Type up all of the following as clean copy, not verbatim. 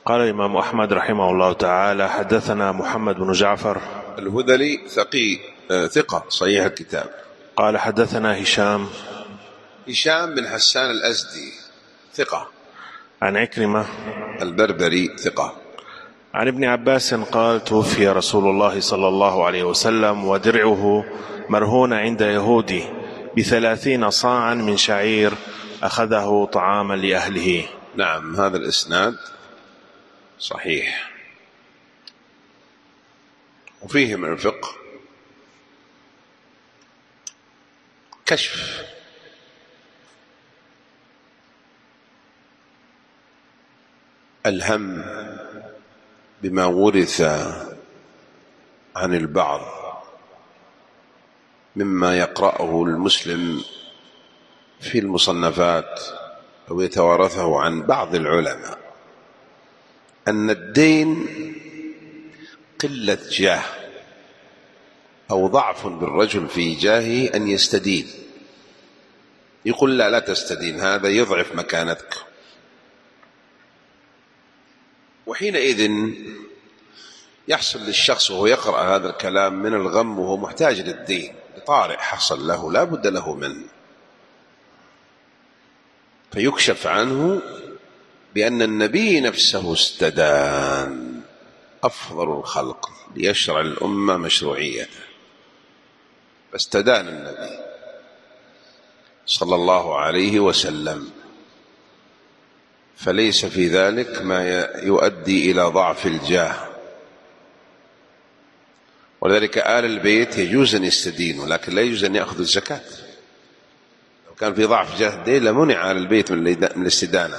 قال الإمام أحمد رحمه الله تعالى: حدثنا محمد بن جعفر الهذلي ثقة صحيح الكتاب. قال حدثنا هشام بن حسان الأزدي ثقة. عن عكرمة البربري ثقة. عن ابن عباس قال: توفي رسول الله صلى الله عليه وسلم ودرعه مرهون عند يهودي ب30 صاعا من شعير أخذه طعاما لأهله. نعم، هذا الإسناد صحيح. وفيه من الفقه كشف الهم بما ورث عن البعض مما يقرأه المسلم في المصنفات أو يتوارثه عن بعض العلماء، أن الدين قلة جاه أو ضعف بالرجل في جاهه أن يستدين. يقول لا تستدين، هذا يضعف مكانتك. وحينئذ يحصل للشخص وهو يقرأ هذا الكلام من الغم وهو محتاج للدين لطارئ حصل له لا بد له منه، فيكشف عنه بأن النبي نفسه استدان أفضل الخلق ليشرع الأمة مشروعيته، فاستدان النبي صلى الله عليه وسلم، فليس في ذلك ما يؤدي إلى ضعف الجاه. ولذلك آل البيت يجوز أن يستدينوا، لكن لا يجوز أن يأخذوا الزكاة. لو كان في ضعف جاه الدين لمنع آل البيت من الاستدانة.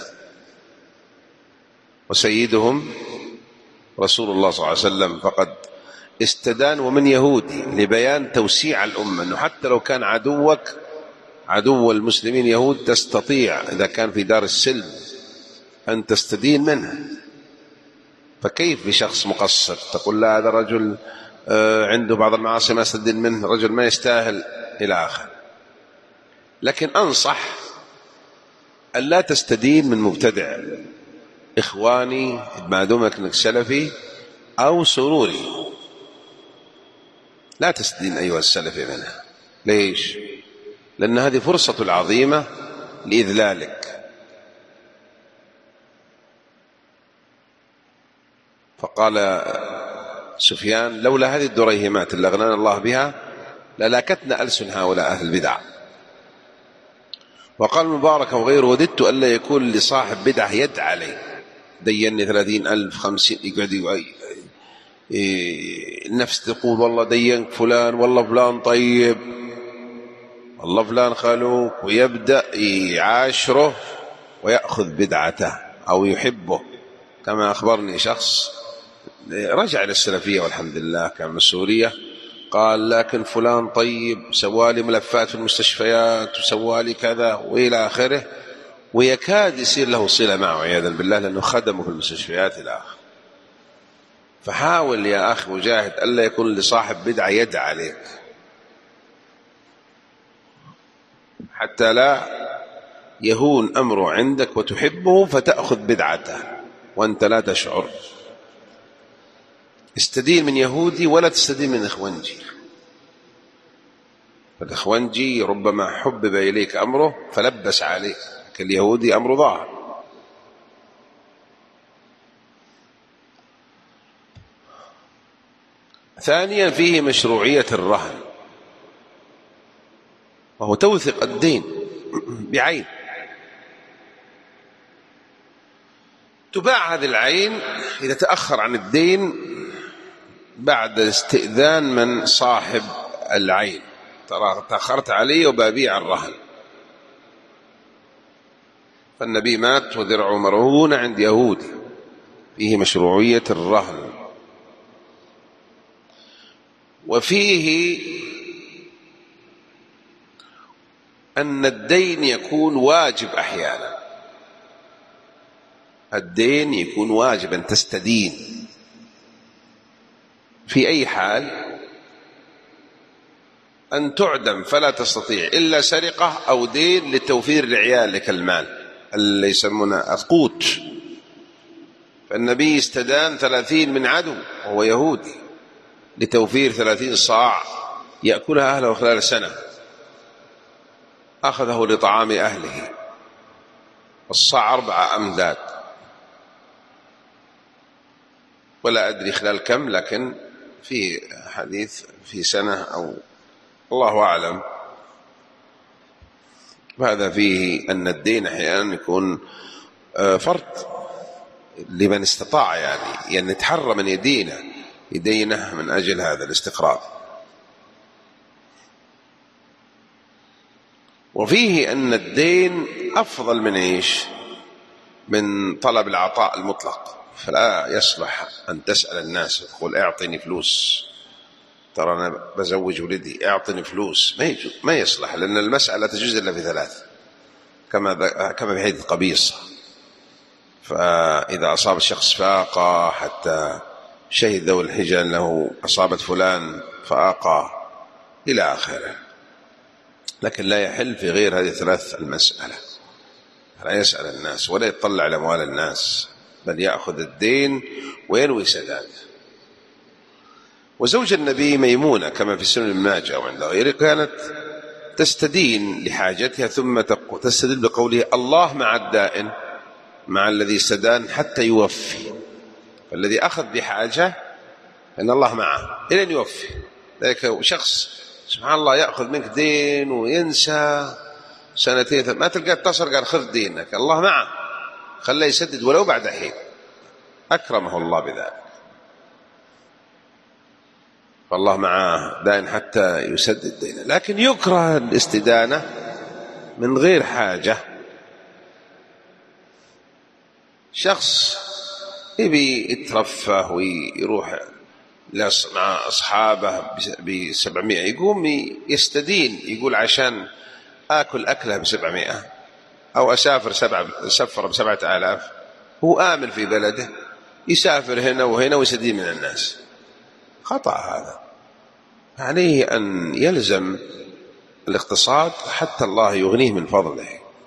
وسيدهم رسول الله صلى الله عليه وسلم فقد استدان ومن يهودي، لبيان توسيع الأمة، أنه حتى لو كان عدوك عدو المسلمين يهود تستطيع إذا كان في دار السلم أن تستدين منه. فكيف بشخص مقصر تقول لا هذا رجل عنده بعض المعاصي ما استدين منه، رجل ما يستاهل إلى آخر. لكن أنصح أن لا تستدين من مبتدع إخواني ما دمك أنك سلفي أو سروري، لا تستدين أيها السلفي منها. ليش؟ لأن هذه فرصة العظيمة لإذلالك. فقال سفيان: لولا هذه الدريهمات اللي أغنانا الله بها للاكتنا ألسن هؤلاء أهل البدع. وقال المبارك وغيره: وددت ألا يكون لصاحب بدعة يد عليه، ديني 30,000 50، يقعد النفس تقول والله دينك فلان، والله فلان طيب، والله فلان خلوق، ويبدأ يعاشره ويأخذ بدعته أو يحبه. كما أخبرني شخص رجع إلى السلفية والحمد لله، كان من سوريا، قال لكن فلان طيب، سوالي ملفات في المستشفيات وسوالي كذا وإلى آخره، ويكاد يصير له صلة معه عياذا بالله لأنه خدمه في المستشفيات إلى آخره. فحاول يا أخي مجاهد ألا يكون لصاحب بدعة يد عليك، حتى لا يهون أمره عندك وتحبه فتأخذ بدعته وأنت لا تشعر. استدين من يهودي ولا تستدين من إخوانجي. فالإخوانجي ربما حبب إليك أمره فلبس عليك، كاليهودي أمره ظاهر. ثانيا فيه مشروعية الرهن، وهو توثق الدين بعين. تباع هذه العين إذا تأخر عن الدين بعد استئذان من صاحب العين، ترى تأخرت عليه وببيع الرهن. فالنبي مات وذرعه مرهون عند يهودي، فيه مشروعية الرهن. وفيه أن الدين يكون واجب أحيانا، الدين يكون واجبا تستدين في أي حال، أن تعدم فلا تستطيع إلا سرقة أو دين لتوفير لعيالك المال اللي يسمونه القوت، فالنبي استدان 30 من عدو وهو يهودي لتوفير 30 صاع يأكلها أهله خلال سنة، أخذه لطعام أهله، الصاع 4 أمداد، ولا أدري خلال كم، لكن في حديث في سنة أو الله أعلم. وهذا فيه أن الدين أحيانا يكون فرض لمن استطاع، يعني يتحرى من يدينه من أجل هذا الاستقراض. وفيه أن الدين أفضل من إيش؟ من طلب العطاء المطلق. فلا يصلح أن تسأل الناس وتقول اعطني فلوس، ترى أنا بزوج ولدي اعطني فلوس، ما يصلح، لأن المسألة تجوز إلا في 3 كما في حديث قبيصة. فإذا أصاب الشخص فاقة حتى شهد ذوي الحجة أنه أصابت فلان فآقى إلى آخره، لكن لا يحل في غير هذه 3 المسألة. لا يسأل الناس ولا يطلع على أموال الناس، بل يأخذ الدين وينوي سداده. وزوج النبي ميمونة كما في سنن ابن ماجه وعند غيره كانت تستدين لحاجتها ثم تستدل بقوله الله مع الدائن، مع الذي استدان حتى يوفي. فالذي أخذ بحاجة أن الله معه إلى أن يوفي. ذلك شخص سبحان الله يأخذ منك دين وينسى 2 ما تلقى اتصل قال خذ دينك، الله معه خليه يسدد ولو بعد حين، أكرمه الله بذلك. فالله معه دائن حتى يسدد دينه. لكن يكره الاستدانة من غير حاجة. شخص يبي يترفه ويروح مع أصحابه ب700 يقوم يستدين، يقول عشان آكل أكله ب700 أو أسافر سفر ب7000، هو آمن في بلده يسافر هنا وهنا ويستدين من الناس. خطأ هذا. عليه أن يلزم الاقتصاد حتى الله يغنيه من فضله.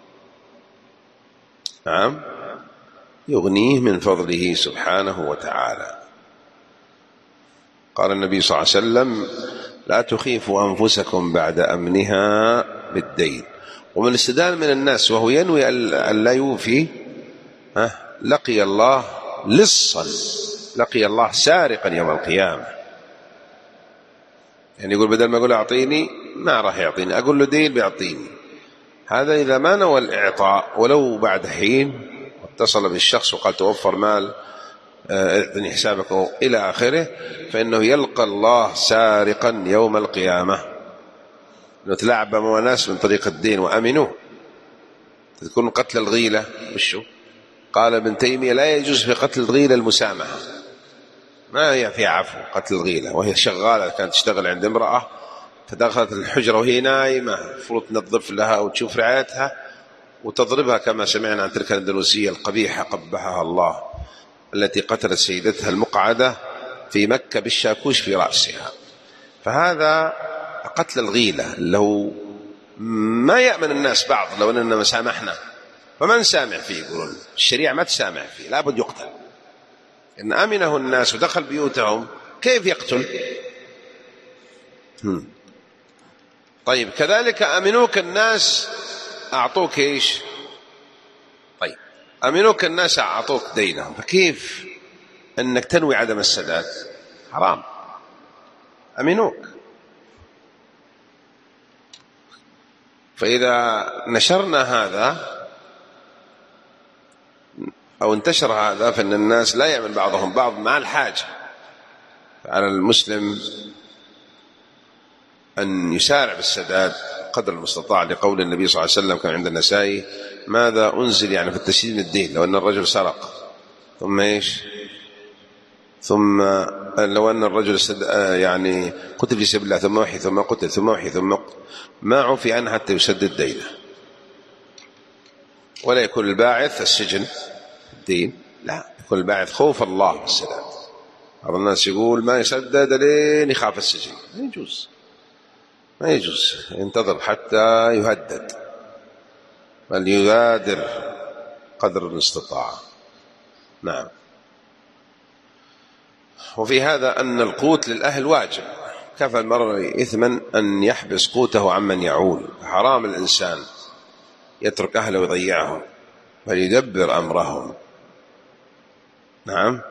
نعم، يغنيه من فضله سبحانه وتعالى. قال النبي صلى الله عليه وسلم لا تخيفوا أنفسكم بعد أمنها بالدين. ومن الاستدان من الناس وهو ينوي أن لا يوفي لقي الله لصا، لقي الله سارقا يوم القيامة. يعني يقول بدل ما أقول أعطيني ما راح يعطيني، أقول له دين بيعطيني. هذا إذا ما نوى الإعطاء ولو بعد حين، اتصل بالشخص وقال توفر مال اعطني حسابك إلى آخره، فإنه يلقى الله سارقا يوم القيامة. إنه تلاعب مع ناس من طريق الدين وأمنوا. تذكرون قتل الغيلة وشو؟ قال ابن تيمية لا يجوز في قتل الغيلة المسامحة، ما هي في عفو. قتل الغيلة وهي شغالة كانت تشتغل عند امرأة، فدخلت الحجرة وهي نايمة، المفروض تنظف لها وتشوف رعايتها وتضربها كما سمعنا عن تلك الأندلسية القبيحة قبحها الله التي قتلت سيدتها المقعدة في مكة بالشاكوش في رأسها. فهذا قتل الغيلة لو ما يأمن الناس بعض لو أننا ما سامحنا، فما نسامح فيه. يقولون الشريعة ما تسامح فيه، لابد يقتل. إن أمنه الناس ودخل بيوتهم كيف يقتل؟ طيب كذلك أمنوك الناس أعطوك إيش؟ طيب أمنوك الناس أعطوك دينهم، فكيف أنك تنوي عدم السداد؟ حرام. أمنوك. فإذا نشرنا هذا أو انتشر هذا فإن الناس لا يأمن بعضهم بعض مع الحاجة. فعلى المسلم أن يسارع بالسداد قدر المستطاع، لقول النبي صلى الله عليه وسلم كان عند النسائي ماذا أنزل يعني في التسديد الدين لو أن الرجل سرق ثم إيش ثم لو أن الرجل يعني قتل في سبيل الله ثم وحي ثم قتل ثم وحي ثم ما عفي عنه حتى يسدد دينه. ولا يكون الباعث السجن الدين، لا، يكون الباعث خوف الله بالسداد. بعض الناس يقول ما يسدد لين يخاف السجن، ما يجوز، ما يجوز، ينتظر حتى يهدد، بل يبادر قدر الاستطاعة. نعم. وفي هذا أن القوت للأهل واجب، كفى المرء إثما أن يحبس قوته عمن يعول. حرام الإنسان يترك أهله ويضيعهم، بل يدبر أمرهم. نعم.